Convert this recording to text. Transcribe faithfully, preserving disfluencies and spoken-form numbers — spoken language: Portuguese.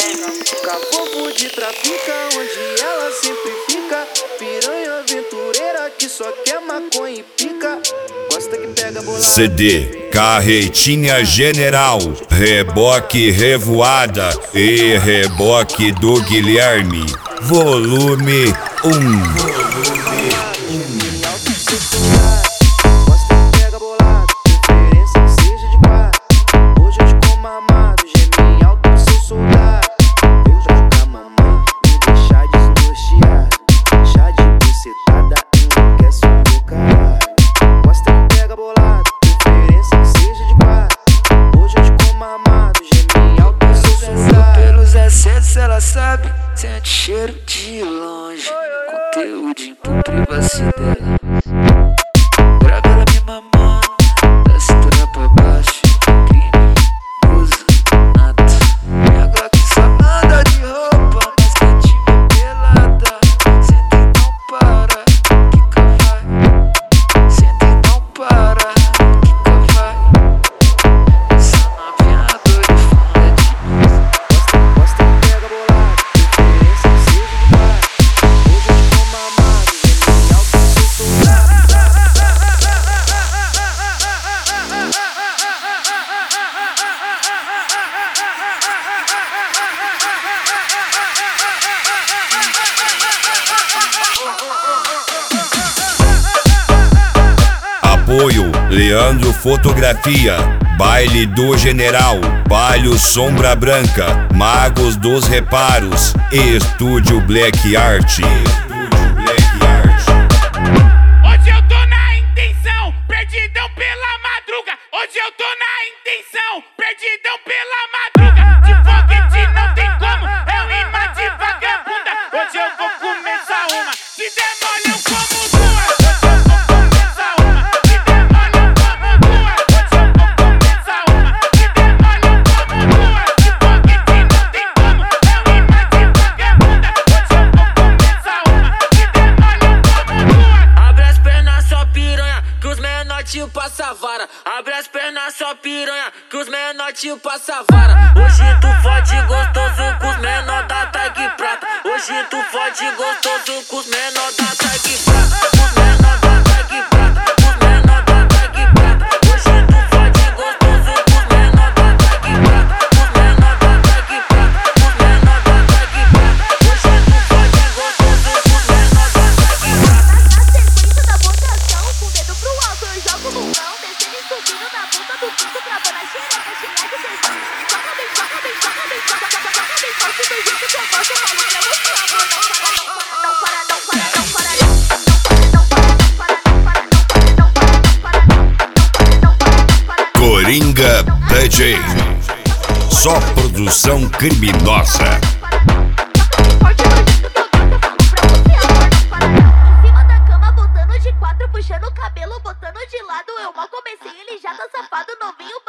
Cafofo de trafica, onde ela sempre fica. Piranha aventureira que só quer maconha e pica. Gosta que pega bolada. C D, carretinha general, reboque revoada e reboque do Guilherme, volume um. Ela sabe, sente cheiro de longe, conteúdo por privacidade. Grava ela me mamando, da cintura pra baixo, criminoso, nato. Minha Glock só anda de roupa, mas quentinha é pelada. Senta e não para, quica vai. Senta e não para, quica vai. Essa novinha dor de fundo é demais. Apoio Leandro Fotografia, Baile do General, Palio Sombra Branca, Magos dos Reparos, Estúdio Black Art. Hoje eu tô na intenção, perdidão pela madruga. Hoje eu tô na intenção, perdidão pela madruga. De foguete não tem como, é um imã de vagabunda. Hoje eu vou começar uma, se demolham como duas. Tio passa vara, abre as pernas só piranha, que os menor tio passa vara. Hoje tu fode gostoso com os menor da tag prata. Hoje tu fode gostoso com os menor da tag prata. Os menor da tag prata, os menor da tag prata. Hoje tu fode gostoso com os menor da tag prata. Os menor da tag prata, os menor da tag prata. Hoje tu fode gostoso com os menor da tag prata. Na sequência da votação, com o dedo pro alto eu jogo no mão, descendo e subindo na ponta do pico, travando a xereca, xereca e descendo. Joga bem, joga bem, joga bem, joga, joga, joga bem forte do jeito que eu gosto, eu falo pra você, amor, não para, não para, não para, não para, não para, não para. Coringa D J, só produção criminosa. Puxando o cabelo, botando de lado. Eu mal comecei, ele já tá safado, novinho.